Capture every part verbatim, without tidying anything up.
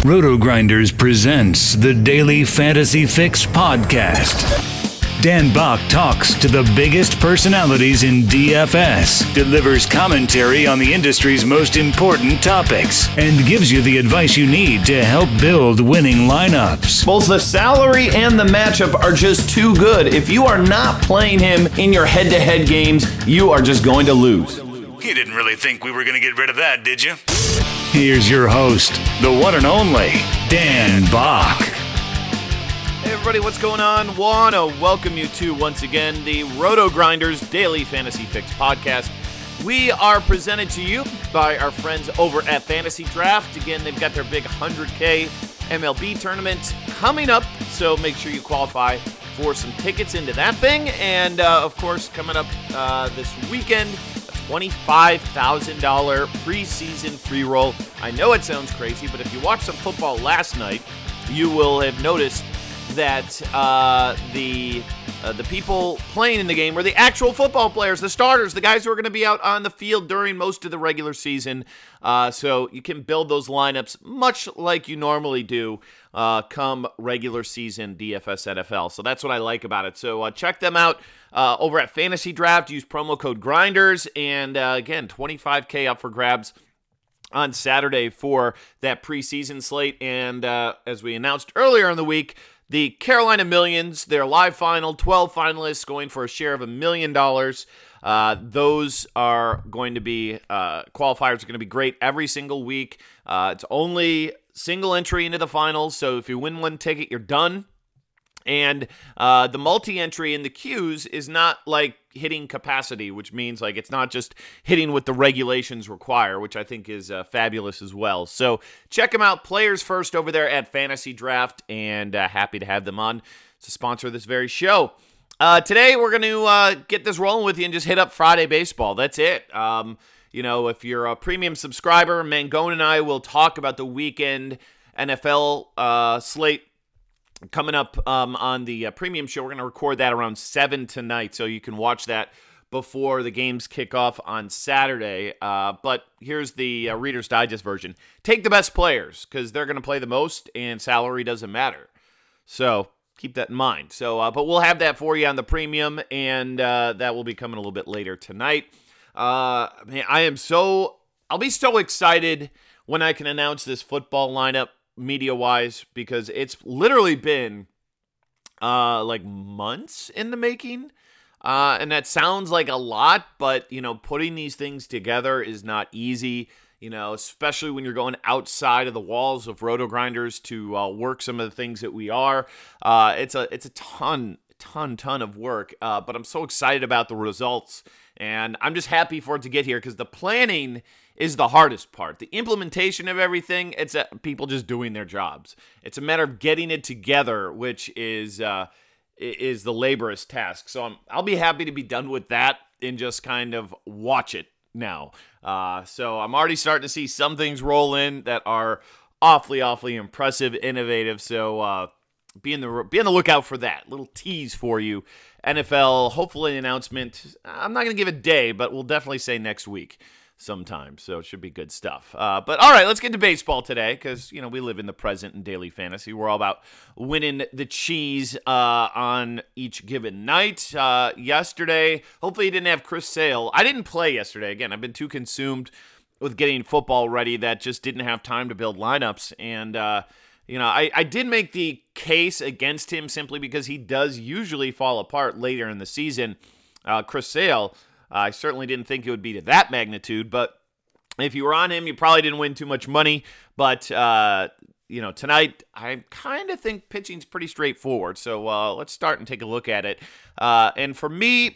Roto-Grinders presents the Daily Fantasy Fix podcast. Dan Bach talks to the biggest personalities in D F S, delivers commentary on the industry's most important topics, and gives you the advice you need to help build winning lineups. Both the salary and the matchup are just too good. If you are not playing him in your head-to-head games, you are just going to lose. You didn't really think we were going to get rid of that, did you? Here's your host, the one and only Dan Bach. Hey everybody, what's going on? Want to welcome you to, once again, the Roto-Grinders Daily Fantasy Fix podcast. We are presented to you by our friends over at Fantasy Draft. Again, they've got their big one hundred K M L B tournament coming up, so make sure you qualify for some tickets into that thing. And, uh, of course, coming up uh, this weekend, twenty-five thousand dollars preseason free roll. I know it sounds crazy, but if you watched some football last night, you will have noticed that uh, the uh, the people playing in the game were the actual football players, the starters, the guys who are going to be out on the field during most of the regular season. Uh, so you can build those lineups much like you normally do uh, come regular season D F S N F L. So that's what I like about it. So uh, check them out uh, over at Fantasy Draft. Use promo code Grinders. And uh, again, twenty-five K up for grabs on Saturday for that preseason slate. And uh, as we announced earlier in the week, the Carolina Millions, their live final, twelve finalists going for a share of a million dollars. Uh, those are going to be, uh, qualifiers are going to be great every single week. Uh, it's only single entry into the finals, so if you win one ticket, you're done. And uh, the multi-entry in the queues is not like hitting capacity, which means like it's not just hitting what the regulations require, which I think is uh, fabulous as well. So check them out, Players First over there at Fantasy Draft, and uh, happy to have them on to sponsor this very show. Uh, today we're going to uh, get this rolling with you and just hit up Friday Baseball. That's it. Um, you know, if you're a premium subscriber, Mangone and I will talk about the weekend N F L uh, slate coming up um, on the uh, premium show. We're going to record that around seven tonight, so you can watch that before the games kick off on Saturday. Uh, but here's the uh, Reader's Digest version. Take the best players, because they're going to play the most, and salary doesn't matter. So keep that in mind. So, uh, but we'll have that for you on the premium, and uh, that will be coming a little bit later tonight. Uh, man, I am so, I'll be so excited when I can announce this football lineup media-wise, because it's literally been uh, like months in the making. Uh, and that sounds like a lot, but, you know, putting these things together is not easy, you know, especially when you're going outside of the walls of Roto-Grinders to uh, work some of the things that we are. Uh, it's a it's a ton, ton, ton of work, uh, but I'm so excited about the results, and I'm just happy for it to get here, because the planning is the hardest part. The implementation of everything, it's uh, people just doing their jobs. It's a matter of getting it together, which is uh, is the laborious task. So I'm, I'll be happy to be done with that and just kind of watch it now. Uh, so I'm already starting to see some things roll in that are awfully, awfully impressive, innovative. So uh, be in the be on the lookout for that. Little tease for you. N F L, hopefully an announcement. I'm not going to give a day, but we'll definitely say next week sometime, so it should be good stuff. Uh, but all right, let's get to baseball today, because, you know, we live in the present in daily fantasy. We're all about winning the cheese uh, on each given night. Uh, yesterday, hopefully you didn't have Chris Sale. I didn't play yesterday. Again, I've been too consumed with getting football ready that just didn't have time to build lineups. And, uh, you know, I, I did make the case against him simply because he does usually fall apart later in the season. Uh, Chris Sale, I certainly didn't think it would be to that magnitude, but if you were on him, you probably didn't win too much money. But, uh, you know, tonight, I kind of think pitching's pretty straightforward. So uh, let's start and take a look at it. Uh, and for me,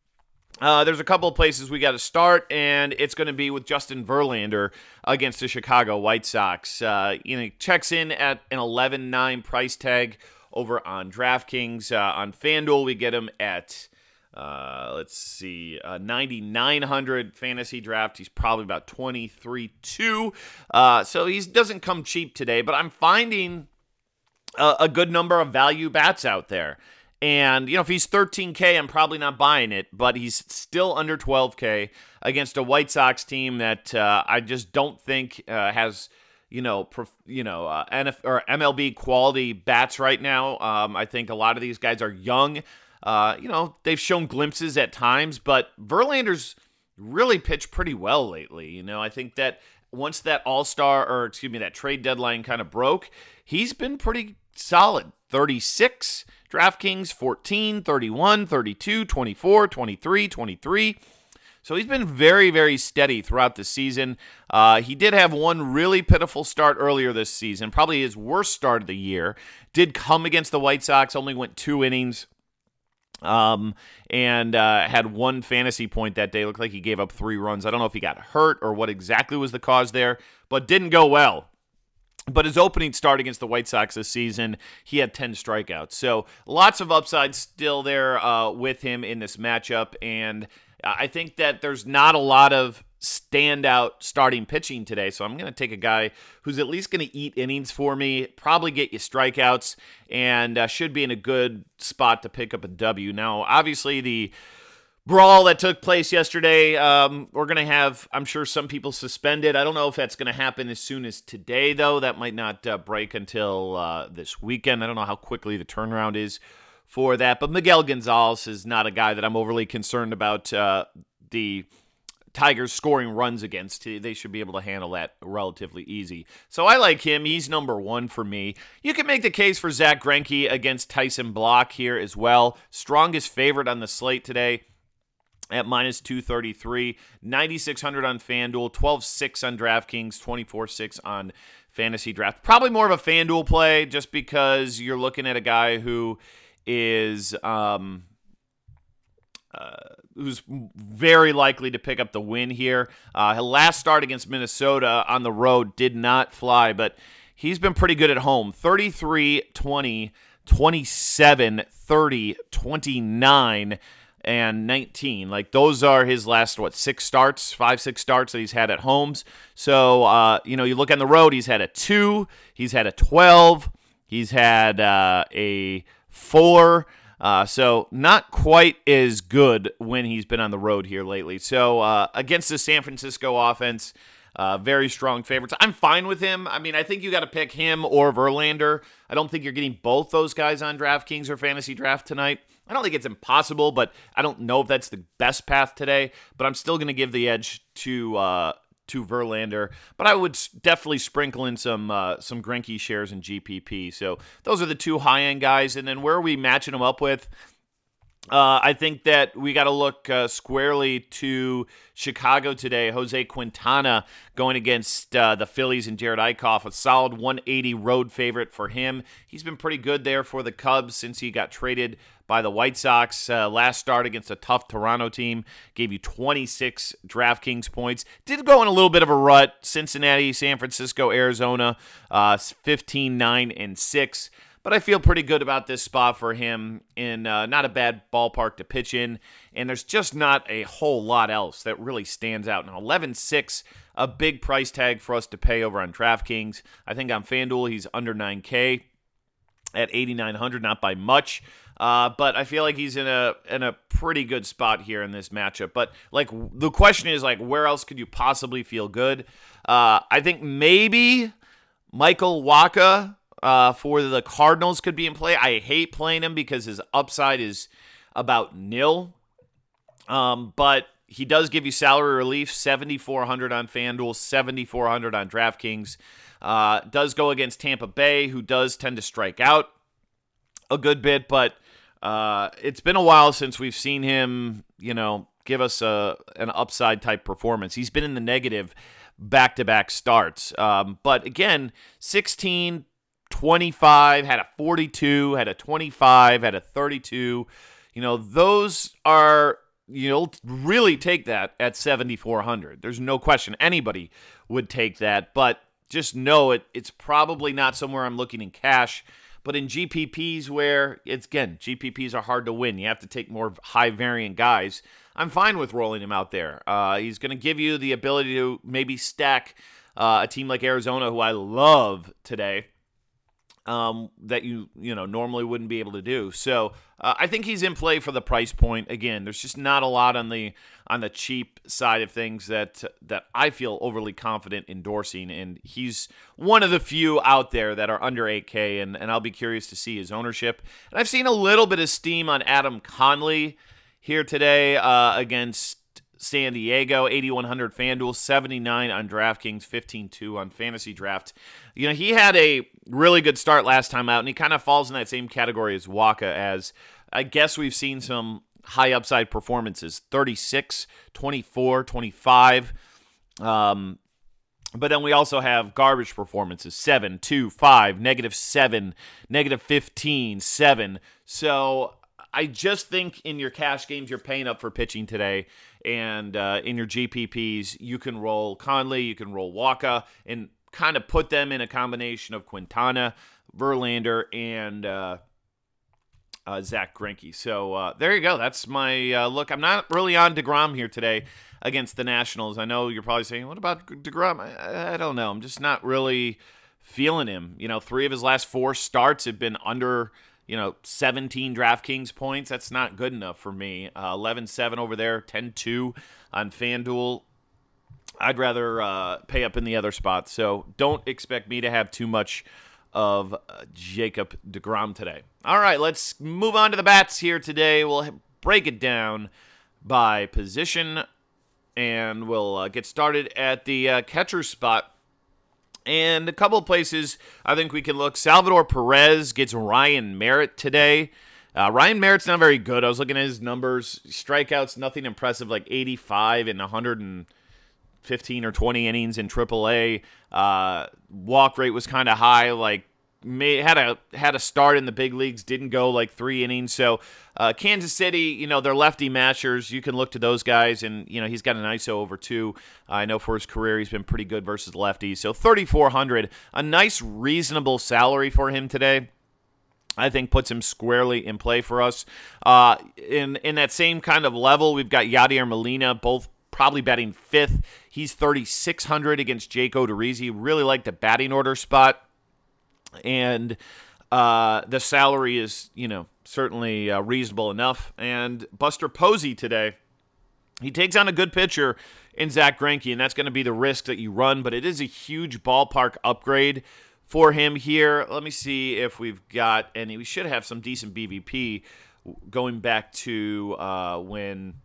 uh, there's a couple of places we got to start, and it's going to be with Justin Verlander against the Chicago White Sox. Uh, you know, he checks in at an eleven nine price tag over on DraftKings. Uh, on FanDuel, we get him at Uh, let's see, uh, ninety-nine hundred fantasy draft. He's probably about twenty-three two. Uh, so he doesn't come cheap today, but I'm finding a, a good number of value bats out there. And, you know, if he's thirteen K, I'm probably not buying it, but he's still under twelve K against a White Sox team that uh, I just don't think uh, has, you know, prof, you know, uh, N F or M L B quality bats right now. Um, I think a lot of these guys are young. Uh, you know, they've shown glimpses at times, but Verlander's really pitched pretty well lately. You know, I think that once that All-Star, or excuse me, that trade deadline kind of broke, he's been pretty solid. thirty-six, DraftKings, fourteen, thirty-one, thirty-two, twenty-four, twenty-three, twenty-three. So he's been very, very steady throughout the season. Uh, he did have one really pitiful start earlier this season, probably his worst start of the year. Did come against the White Sox, only went two innings, um, and uh, had one fantasy point that day. Looked like he gave up three runs. I don't know if he got hurt or what exactly was the cause there, but didn't go well. But his opening start against the White Sox this season, he had ten strikeouts. So lots of upside still there uh, with him in this matchup, and I think that there's not a lot of standout starting pitching today, so I'm going to take a guy who's at least going to eat innings for me, probably get you strikeouts, and uh, should be in a good spot to pick up a W. Now, obviously, the brawl that took place yesterday, um, we're going to have, I'm sure, some people suspended. I don't know if that's going to happen as soon as today, though. That might not uh, break until uh, this weekend. I don't know how quickly the turnaround is for that, but Miguel Gonzalez is not a guy that I'm overly concerned about uh, the Tigers scoring runs against. They should be able to handle that relatively easy. So I like him. He's number one for me. You can make the case for Zach Greinke against Tyson Block here as well. Strongest favorite on the slate today at minus two thirty-three, ninety-six hundred on FanDuel, twelve six on DraftKings, twenty-four six on Fantasy Draft. Probably more of a FanDuel play just because you're looking at a guy who is um, uh, who's very likely to pick up the win here. Uh, his last start against Minnesota on the road did not fly, but he's been pretty good at home. thirty-three, twenty, twenty-seven, thirty, twenty-nine, and nineteen. Like, those are his last, what, six starts, five, six starts that he's had at homes. So, uh, you know, you look on the road, he's had a two, he's had a twelve, he's had uh, a four, uh, so not quite as good when he's been on the road here lately. So uh, against the San Francisco offense, uh, very strong favorites. I'm fine with him. I mean, I think you got to pick him or Verlander. I don't think you're getting both those guys on DraftKings or Fantasy Draft tonight. I don't think it's impossible, but I don't know if that's the best path today. But I'm still going to give the edge to uh, to Verlander, but I would definitely sprinkle in some uh, some Greinke shares in G P P. So those are the two high-end guys. And then where are we matching them up with? Uh, I think that we got to look uh, squarely to Chicago today. Jose Quintana going against uh, the Phillies and Jared Eichhoff, a solid one eighty road favorite for him. He's been pretty good there for the Cubs since he got traded by the White Sox. Uh, last start against a tough Toronto team gave you twenty-six DraftKings points. Did go in a little bit of a rut. Cincinnati, San Francisco, Arizona, uh, fifteen, nine, and six. But I feel pretty good about this spot for him in uh, not a bad ballpark to pitch in. And there's just not a whole lot else that really stands out. Now, eleven six, a big price tag for us to pay over on DraftKings. I think on FanDuel, he's under nine K at eighty-nine hundred, not by much. Uh, but I feel like he's in a in a pretty good spot here in this matchup. But like the question is, like, where else could you possibly feel good? Uh, I think maybe Michael Wacha Uh, for the Cardinals could be in play. I hate playing him because his upside is about nil. Um, but he does give you salary relief, seventy-four hundred on FanDuel, seventy-four hundred on DraftKings. Uh, does go against Tampa Bay, who does tend to strike out a good bit, but uh, it's been a while since we've seen him, you know, give us a an upside type performance. He's been in the negative back-to-back starts. Um, but again, sixteen, twenty-five, had a forty-two, had a twenty-five, had a thirty-two. You know, those are, you know, really take that at seventy-four hundred. There's no question anybody would take that, but just know it. It's probably not somewhere I'm looking in cash, but in G P Ps where, it's again, G P Ps are hard to win. You have to take more high variant guys. I'm fine with rolling him out there. Uh, he's going to give you the ability to maybe stack uh, a team like Arizona, who I love today. um, that you you know normally wouldn't be able to do. So uh, I think he's in play for the price point. Again, there's just not a lot on the on the cheap side of things that that I feel overly confident endorsing, and he's one of the few out there that are under eight K, and, and I'll be curious to see his ownership. And I've seen a little bit of steam on Adam Conley here today uh, against San Diego, eighty-one hundred FanDuel, seventy-nine on DraftKings, fifteen two on Fantasy Draft. You know, he had a really good start last time out, and he kind of falls in that same category as Waka, as I guess we've seen some high upside performances, thirty-six, twenty-four, twenty-five. Um, but then we also have garbage performances, seven, two, five, negative seven, negative fifteen, seven. So I just think in your cash games, you're paying up for pitching today. And uh, in your G P Ps, you can roll Conley, you can roll Waka, and kind of put them in a combination of Quintana, Verlander, and uh, uh, Zach Greinke. So uh, there you go. That's my uh, look. I'm not really on DeGrom here today against the Nationals. I know you're probably saying, what about DeGrom? I, I don't know. I'm just not really feeling him. You know, three of his last four starts have been under, you know, seventeen DraftKings points. That's not good enough for me. Uh, eleven seven over there, ten two on FanDuel. I'd rather uh, pay up in the other spots. So don't expect me to have too much of uh, Jacob DeGrom today. All right, let's move on to the bats here today. We'll break it down by position, and we'll uh, get started at the uh, catcher spot. And a couple of places I think we can look. Salvador Perez gets Ryan Merritt today. Uh, Ryan Merritt's not very good. I was looking at his numbers. Strikeouts, nothing impressive, like eighty-five in one hundred fifteen or twenty innings in triple A. Uh, walk rate was kind of high, like may, had a had a start in the big leagues, didn't go like three innings. So uh, Kansas City, you know, they're lefty matchers. You can look to those guys, and you know he's got an I S O over two. Uh, I know for his career he's been pretty good versus lefties. So thirty-four hundred, a nice reasonable salary for him today. I think puts him squarely in play for us. Uh, in in that same kind of level, we've got Yadier Molina, both probably batting fifth. He's thirty-six hundred against Jake Odorizzi. Really like the batting order spot. And uh, the salary is, you know, certainly uh, reasonable enough. And Buster Posey today, he takes on a good pitcher in Zach Greinke, and that's going to be the risk that you run. But it is a huge ballpark upgrade for him here. Let me see if we've got any. We should have some decent B V P going back to uh, when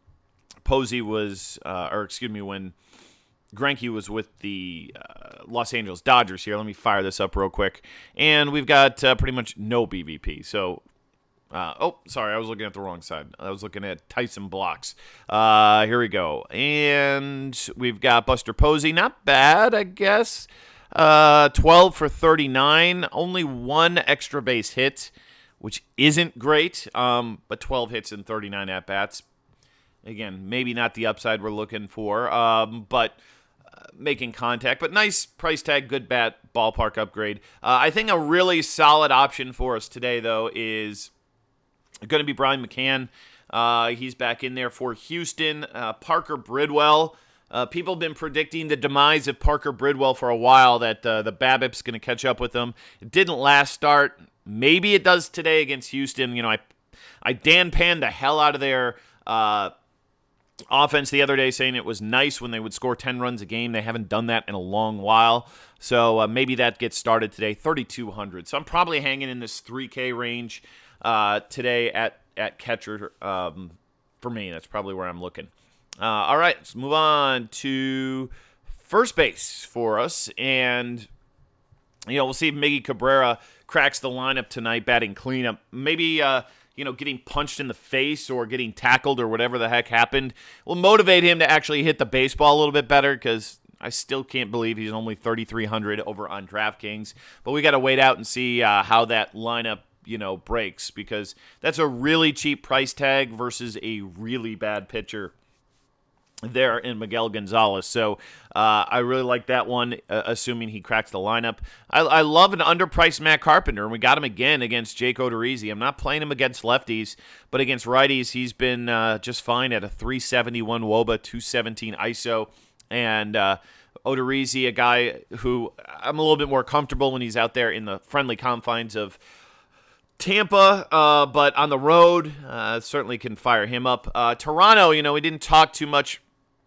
Posey was, uh, or excuse me, when Greinke was with the uh, Los Angeles Dodgers here. Let me fire this up real quick. And we've got uh, pretty much no B V P. So, uh, oh, sorry, I was looking at the wrong side. I was looking at Tyson Blocks. Uh, here we go. And we've got Buster Posey. Not bad, I guess. Uh, twelve for thirty-nine. Only one extra base hit, which isn't great. Um, but twelve hits and thirty-nine at-bats. Again, maybe not the upside we're looking for, um, but uh, making contact. But nice price tag, good bat, ballpark upgrade. Uh, I think a really solid option for us today, though, is going to be Brian McCann. Uh, he's back in there for Houston. Uh, Parker Bridwell. Uh, people have been predicting the demise of Parker Bridwell for a while, that uh, the BABIP's going to catch up with him. It didn't last start. Maybe it does today against Houston. You know, I, I Dan Pan the hell out of their uh, offense the other day, saying it was nice when they would score ten runs a game. They haven't done that in a long while. So uh, maybe that gets started today, thirty-two hundred. So I'm probably hanging in this three K range uh, today at, at catcher um, for me. That's probably where I'm looking. Uh, all right, let's move on to first base for us. And, you know, we'll see if Miggy Cabrera cracks the lineup tonight, batting cleanup. Maybe, uh, you know, getting punched in the face or getting tackled or whatever the heck happened will motivate him to actually hit the baseball a little bit better, because I still can't believe he's only thirty-three hundred over on DraftKings. But we got to wait out and see uh, how that lineup, you know, breaks, because that's a really cheap price tag versus a really bad pitcher there in Miguel Gonzalez. So uh, I really like that one, uh, assuming he cracks the lineup. I, I love an underpriced Matt Carpenter, and we got him again against Jake Odorizzi. I'm not playing him against lefties, but against righties, he's been uh, just fine at a three seventy-one W O B A, two seventeen I S O, and uh, Odorizzi, a guy who I'm a little bit more comfortable when he's out there in the friendly confines of Tampa, uh, but on the road, uh, certainly can fire him up. Uh, Toronto, you know, we didn't talk too much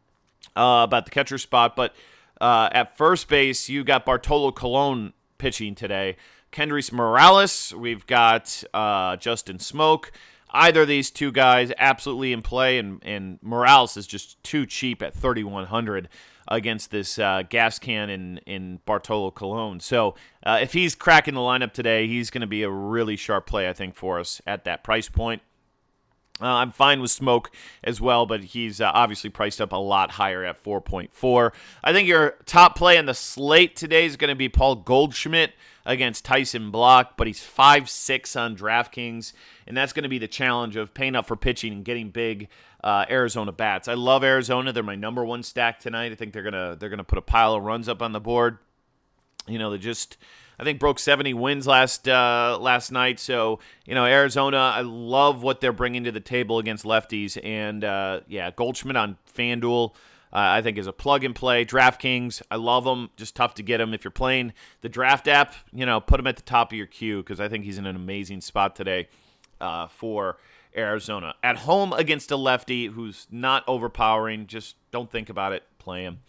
uh, about the catcher spot, but uh, at first base, you got Bartolo Colon pitching today. Kendrys Morales, we've got uh, Justin Smoak. Either of these two guys absolutely in play, and, and Morales is just too cheap at thirty-one hundred against this uh, gas can in, in Bartolo Colon. So uh, if he's cracking the lineup today, he's going to be a really sharp play, I think, for us at that price point. Uh, I'm fine with Smoak as well, but he's uh, obviously priced up a lot higher at four point four. I think your top play on the slate today is going to be Paul Goldschmidt against Tyson Block, but he's five six on DraftKings, and that's going to be the challenge of paying up for pitching and getting big uh, Arizona bats. I love Arizona. They're my number one stack tonight. I think they're gonna they're gonna put a pile of runs up on the board. You know, they just I think broke seventy wins last uh, last night. So, you know, Arizona, I love what they're bringing to the table against lefties. And, uh, yeah, Goldschmidt on FanDuel, uh, I think is a plug-and-play. DraftKings, I love him. Just tough to get him. If you're playing the draft app, you know, put him at the top of your queue because I think he's in an amazing spot today uh, for Arizona. At home against a lefty who's not overpowering, just don't think about it. Play him.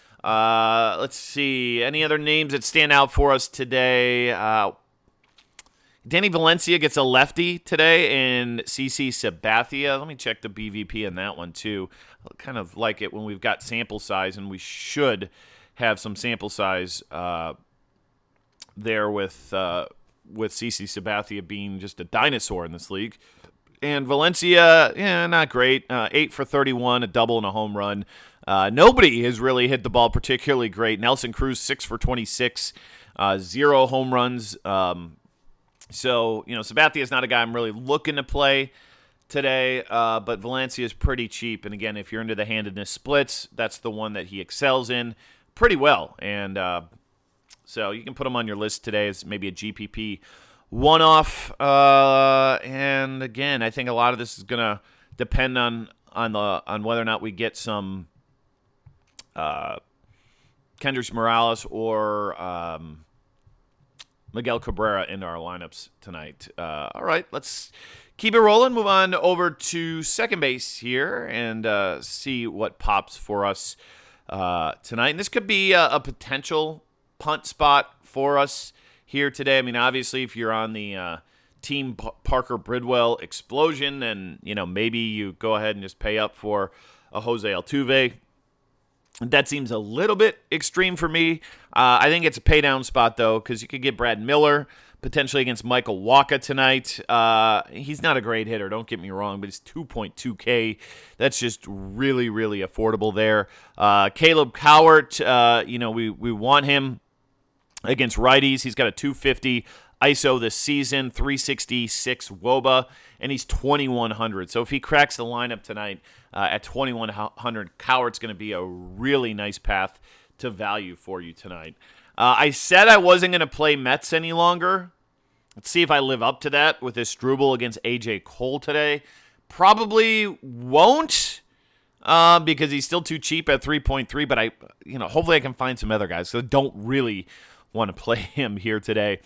Uh, let's see. Any other names that stand out for us today? Uh, Danny Valencia gets a lefty today, and CC Sabathia. Let me check the B V P on that one, too. I kind of like it when we've got sample size, and we should have some sample size uh, there with uh, with CC Sabathia being just a dinosaur in this league. And Valencia, yeah, not great. Uh, eight for thirty-one, a double and a home run. Uh, nobody has really hit the ball particularly great. Nelson Cruz, six for twenty-six, uh, zero home runs. Um, so, you know, Sabathia is not a guy I'm really looking to play today, uh, but Valencia is pretty cheap. And, again, if you're into the handedness splits, that's the one that he excels in pretty well. And uh, so you can put him on your list today as maybe a G P P one-off. Uh, and, again, I think a lot of this is going to depend on on the on whether or not we get some uh, Kendrys Morales or um, Miguel Cabrera into our lineups tonight. Uh, all right, let's keep it rolling. Move on over to second base here and uh, see what pops for us uh, tonight. And this could be a, a potential punt spot for us here today. I mean, obviously, if you're on the uh, Team P- Parker Bridwell explosion, then you know maybe you go ahead and just pay up for a Jose Altuve. That seems a little bit extreme for me. Uh, I think it's a pay down spot though, because you could get Brad Miller potentially against Michael Wacha tonight. Uh, he's not a great hitter, don't get me wrong, but he's two point two K. That's just really, really affordable there. Uh, Caleb Cowart, uh, you know, we we want him against righties. He's got a two fifty I S O this season, three sixty-six W O B A, and he's twenty-one hundred. So if he cracks the lineup tonight uh, at twenty-one hundred, Cowart's going to be a really nice path to value for you tonight. Uh, I said I wasn't going to play Mets any longer. Let's see if I live up to that with this Struble against A J Cole today. Probably won't uh, because he's still too cheap at three point three, but I, you know, hopefully I can find some other guys. So I don't really want to play him here today.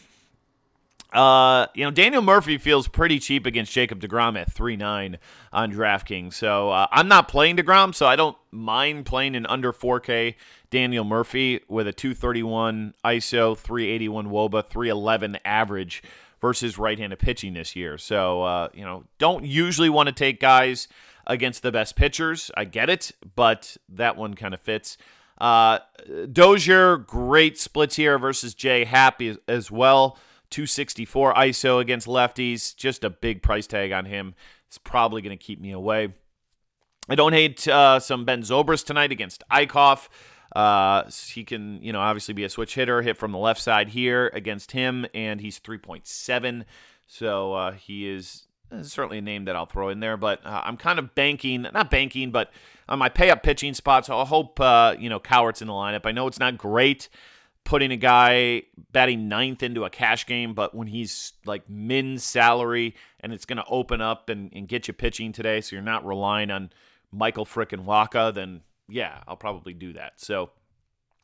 Uh, you know, Daniel Murphy feels pretty cheap against Jacob deGrom at three nine on DraftKings. So uh, I'm not playing deGrom, so I don't mind playing an under four K Daniel Murphy with a two thirty-one I S O, three eighty-one W O B A, three eleven average versus right-handed pitching this year. So, uh, you know, don't usually want to take guys against the best pitchers. I get it, but that one kind of fits. Uh, Dozier, great splits here versus Jay Happ as well. two sixty-four I S O against lefties. Just a big price tag on him. It's probably going to keep me away. I don't hate uh, some Ben Zobrist tonight against Eichhoff. Uh, he can, you know, obviously be a switch hitter, hit from the left side here against him, and he's three point seven. So uh, he is certainly a name that I'll throw in there. But uh, I'm kind of banking, not banking, but on my pay-up pitching spot. So I hope, uh, you know, Cowart's in the lineup. I know it's not great putting a guy batting ninth into a cash game, but when he's like min salary and it's going to open up and, and get you pitching today, so you're not relying on Michael frickin' Wacha, then yeah, I'll probably do that. So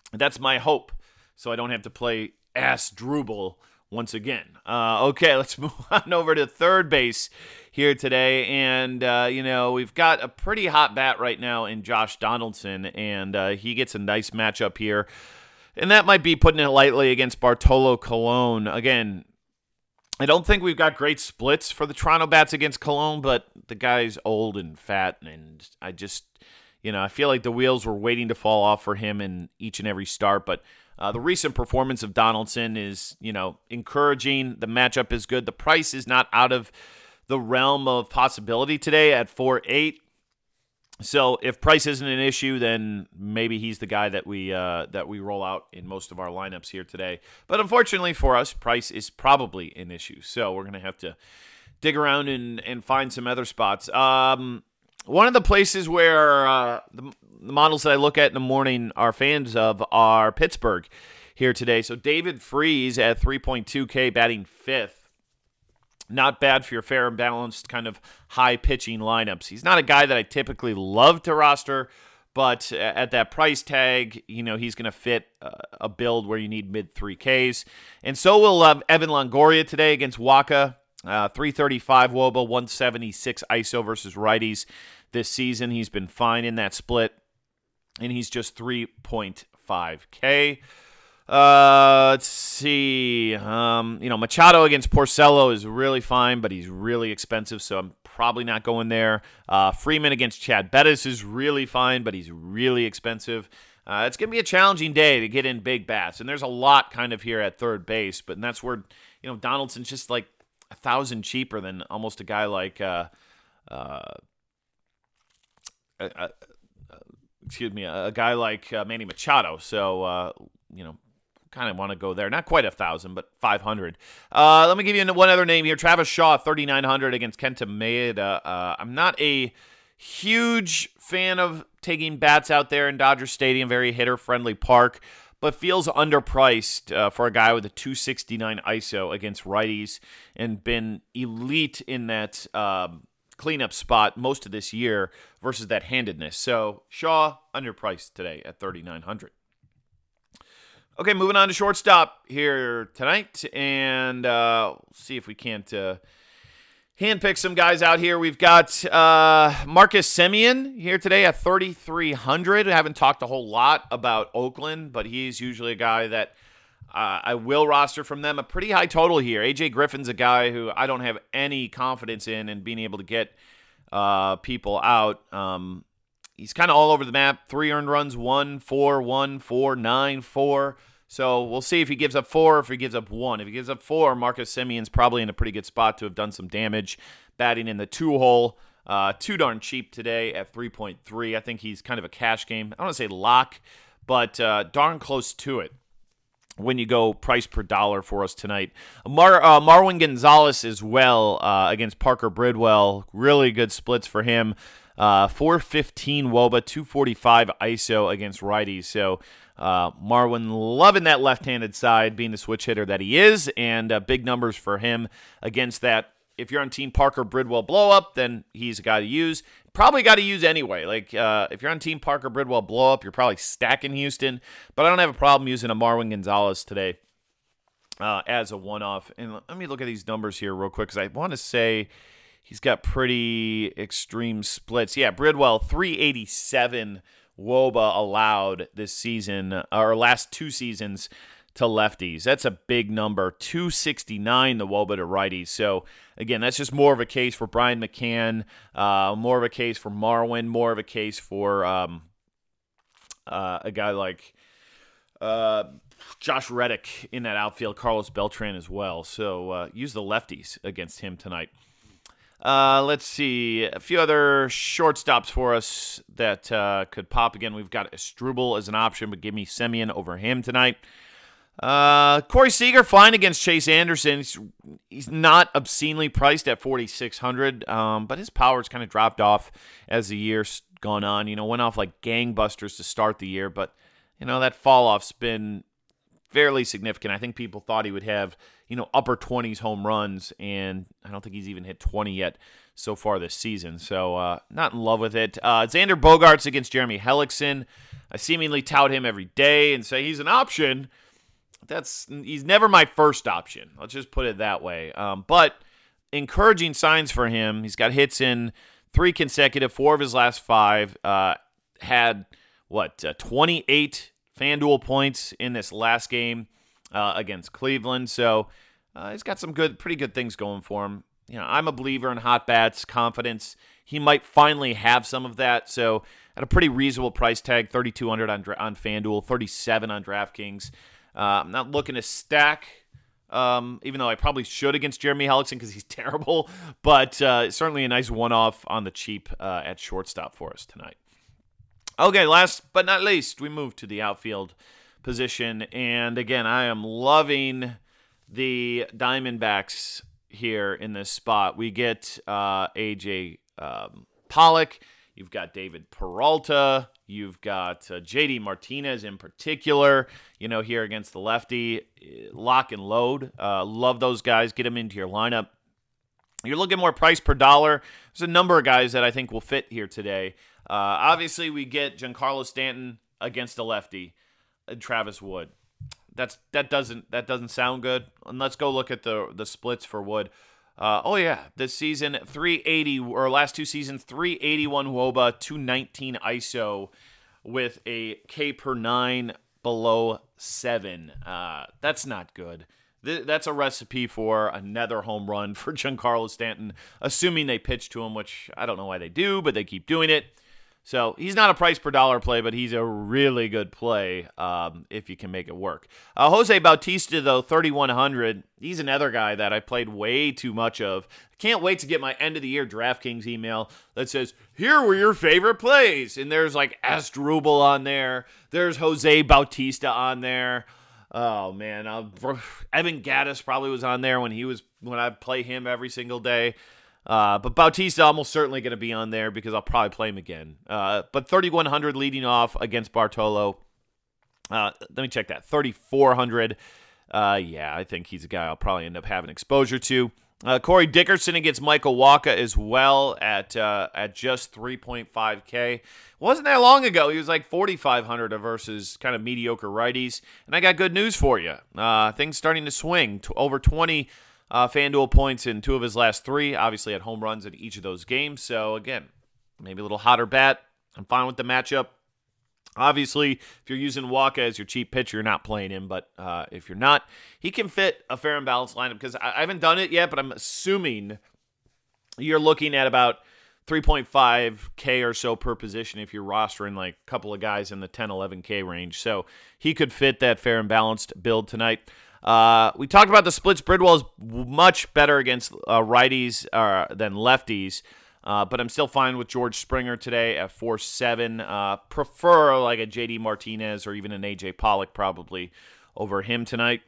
That's my hope, so I don't have to play Asdrubal once again. Uh, okay, let's move on over to third base here today. And, uh, you know, we've got a pretty hot bat right now in Josh Donaldson, and uh, he gets a nice matchup here. And that might be putting it lightly against Bartolo Colon. Again, I don't think we've got great splits for the Toronto bats against Colon, but the guy's old and fat, and I just, you know, I feel like the wheels were waiting to fall off for him in each and every start. But uh, the recent performance of Donaldson is, you know, encouraging. The matchup is good. The price is not out of the realm of possibility today at four eight. So if price isn't an issue, then maybe he's the guy that we uh, that we roll out in most of our lineups here today. But unfortunately for us, price is probably an issue. So we're going to have to dig around and, and find some other spots. Um, one of the places where uh, the, the models that I look at in the morning are fans of are Pittsburgh here today. So David Freese at three point two K batting fifth. Not bad for your fair and balanced kind of high pitching lineups. He's not a guy that I typically love to roster, but at that price tag, you know, he's going to fit a build where you need mid three Ks. And so will uh, Evan Longoria today against Waka. Uh, three thirty-five W O B A, one seventy-six I S O versus righties this season. He's been fine in that split, and he's just three point five K. Uh, let's see. Um, you know, Machado against Porcello is really fine, but he's really expensive, so I'm probably not going there. Uh, Freeman against Chad Bettis is really fine, but he's really expensive. Uh, it's going to be a challenging day to get in big bats, and there's a lot kind of here at third base, but that's where, you know, Donaldson's just like a thousand cheaper than almost a guy like, uh, uh, uh, uh excuse me, a, a guy like uh, Manny Machado. So, uh, you know, kind of want to go there. Not quite a thousand, but five hundred. Uh, let me give you one other name here. Travis Shaw, thirty-nine hundred against Kenta Maeda. Uh, I'm not a huge fan of taking bats out there in Dodger Stadium, very hitter-friendly park, but feels underpriced uh, for a guy with a two sixty-nine I S O against righties and been elite in that um, cleanup spot most of this year versus that handedness. So Shaw, underpriced today at thirty-nine hundred. Okay, moving on to shortstop here tonight, and uh, see if we can't uh, handpick some guys out here. We've got uh, Marcus Semien here today at thirty-three hundred. I haven't talked a whole lot about Oakland, but he's usually a guy that uh, I will roster from them. A pretty high total here. A J Griffin's a guy who I don't have any confidence in and being able to get uh, people out. Um, he's kind of all over the map. Three earned runs, one, four, one, four, nine, four. So we'll see if he gives up four or if he gives up one. If he gives up four, Marcus Semien's probably in a pretty good spot to have done some damage, batting in the two-hole. Uh, too darn cheap today at three point three. I think he's kind of a cash game. I don't want to say lock, but uh, darn close to it when you go price per dollar for us tonight. Mar- uh, Marwin Gonzalez as well uh, against Parker Bridwell. Really good splits for him. Uh, four fifteen W O B A, two forty-five I S O against righties. So uh, Marwin loving that left-handed side, being the switch hitter that he is, and uh, big numbers for him against that. If you're on Team Parker Bridwell blow-up, then he's a guy to use. Probably got to use anyway. Like uh, if you're on Team Parker Bridwell blow-up, you're probably stacking Houston. But I don't have a problem using a Marwin Gonzalez today uh, as a one-off. And let me look at these numbers here real quick, because I want to say he's got pretty extreme splits. Yeah, Bridwell, three eighty-seven W O B A allowed this season, or last two seasons, to lefties. That's a big number. two sixty-nine the W O B A to righties. So, again, that's just more of a case for Brian McCann, uh, more of a case for Marwin, more of a case for um, uh, a guy like uh, Josh Reddick in that outfield, Carlos Beltran as well. So, uh, use the lefties against him tonight. Uh, let's see, a few other shortstops for us that uh, could pop. Again, we've got Asdrubal as an option, but give me Semien over him tonight. Uh, Corey Seager, fine against Chase Anderson. He's, he's not obscenely priced at forty-six hundred, um, but his power's kind of dropped off as the year's gone on. You know, went off like gangbusters to start the year, but, you know, that fall-off's been fairly significant. I think people thought he would have, you know, upper twenties home runs, and I don't think he's even hit twenty yet so far this season. So uh, not in love with it. Uh, Xander Bogaerts against Jeremy Hellickson. I seemingly tout him every day and say he's an option. That's he's never my first option. Let's just put it that way. Um, but encouraging signs for him. He's got hits in three consecutive, four of his last five. Uh, had what uh, twenty-eight FanDuel points in this last game uh, against Cleveland. So uh, he's got some good, pretty good things going for him. You know, I'm a believer in hot bats, confidence. He might finally have some of that. So at a pretty reasonable price tag, thirty-two hundred on on FanDuel, thirty-seven on DraftKings. Uh, I'm not looking to stack, um, even though I probably should against Jeremy Hellickson because he's terrible. But uh, certainly a nice one-off on the cheap uh, at shortstop for us tonight. Okay, last but not least, we move to the outfield position. And again, I am loving the Diamondbacks here in this spot. We get uh, A J um, Pollock. You've got David Peralta. You've got uh, J D Martinez in particular, you know, here against the lefty. Lock and load. Uh, love those guys. Get them into your lineup. You're looking more price per dollar. There's a number of guys that I think will fit here today. Uh, obviously, we get Giancarlo Stanton against a lefty, and Travis Wood. That's that doesn't that doesn't sound good. And let's go look at the the splits for Wood. Uh, oh yeah, this season three eighty or last two seasons three eighty-one W O B A, two nineteen I S O with a K per nine below seven. Uh, that's not good. Th- that's a recipe for another home run for Giancarlo Stanton, assuming they pitch to him, which I don't know why they do, but they keep doing it. So he's not a price per dollar play, but he's a really good play um, if you can make it work. Uh, Jose Bautista, though, thirty-one hundred. He's another guy that I played way too much of. I can't wait to get my end-of-the-year DraftKings email that says, here were your favorite plays. And there's like Asdrubal on there. There's Jose Bautista on there. Oh, man. Uh, Evan Gattis probably was on there when he was when I play him every single day. Uh, but Bautista almost certainly going to be on there because I'll probably play him again. Uh, but thirty-one hundred leading off against Bartolo. Uh, let me check that. thirty-four hundred. Uh, yeah, I think he's a guy I'll probably end up having exposure to. Uh, Corey Dickerson against Michael Wacha as well at uh, at just three point five K. Wasn't that long ago. He was like forty-five hundred versus kind of mediocre righties. And I got good news for you. Uh, things starting to swing to over twenty Uh, FanDuel points in two of his last three. Obviously had home runs in each of those games. So, again, maybe a little hotter bat. I'm fine with the matchup. Obviously, if you're using Wacha as your cheap pitcher, you're not playing him. But uh, if you're not, he can fit a fair and balanced lineup. Because I, I haven't done it yet, but I'm assuming you're looking at about three point five K or so per position if you're rostering like a couple of guys in the ten, eleven K range. So he could fit that fair and balanced build tonight. Uh, we talked about the splits. Bridwell is much better against uh, righties uh, than lefties, uh, but I'm still fine with George Springer today at four seven. Uh, prefer like a J D Martinez or even an A J Pollock probably over him tonight.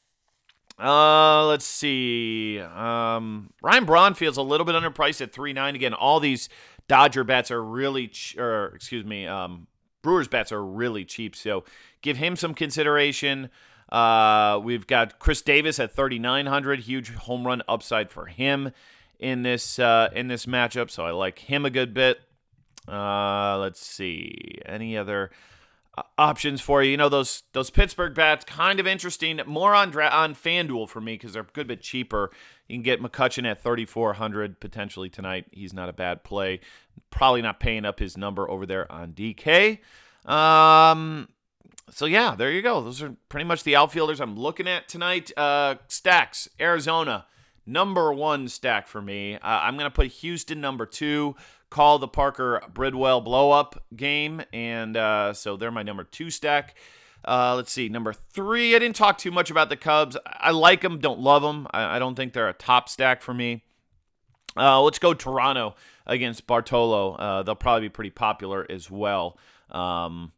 Uh, let's see. Um, Ryan Braun feels a little bit underpriced at three nine. Again, all these Dodger bets are really, ch- or excuse me, um, Brewers bets are really cheap, so give him some consideration. Uh, we've got Chris Davis at thirty-nine hundred, huge home run upside for him in this uh, in this matchup, so I like him a good bit. Uh, let's see, any other uh, options for you? You know, those those Pittsburgh bats, kind of interesting. More on dra- on FanDuel for me because they're a good bit cheaper. You can get McCutchen at thirty-four hundred potentially tonight. He's not a bad play. Probably not paying up his number over there on D K. Um. So, yeah, there you go. Those are pretty much the outfielders I'm looking at tonight. Uh, stacks, Arizona, number one stack for me. Uh, I'm going to put Houston number two, call the Parker Bridwell blow-up game, and uh, so they're my number two stack. Uh, let's see, number three, I didn't talk too much about the Cubs. I like them, don't love them. I, I don't think they're a top stack for me. Uh, let's go Toronto against Bartolo. Uh, they'll probably be pretty popular as well. Um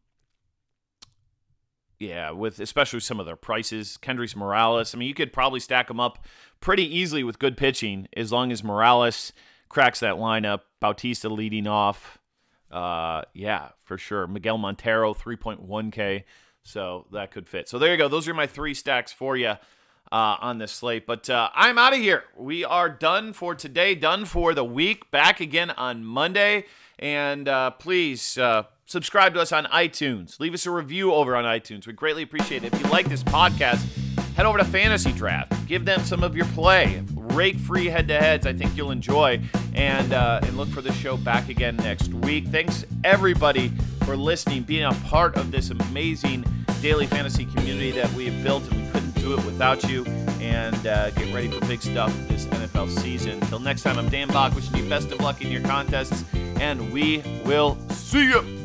Yeah, with especially some of their prices. Kendrys Morales, I mean, you could probably stack them up pretty easily with good pitching as long as Morales cracks that lineup. Bautista leading off. Uh, yeah, for sure. Miguel Montero, three point one K. So that could fit. So there you go. Those are my three stacks for you uh, on this slate. But uh, I'm out of here. We are done for today, done for the week. Back again on Monday. And uh, please uh, subscribe to us on iTunes. Leave us a review over on iTunes. We'd greatly appreciate it. If you like this podcast, head over to Fantasy Draft. Give them some of your play. Rake-free head-to-heads I think you'll enjoy. And, uh, and look for the show back again next week. Thanks, everybody, for listening, being a part of this amazing daily fantasy community that we have built, and we couldn't do it without you. And uh, get ready for big stuff this N F L season. Until next time, I'm Dan Bach, wishing you best of luck in your contests, and we will see you.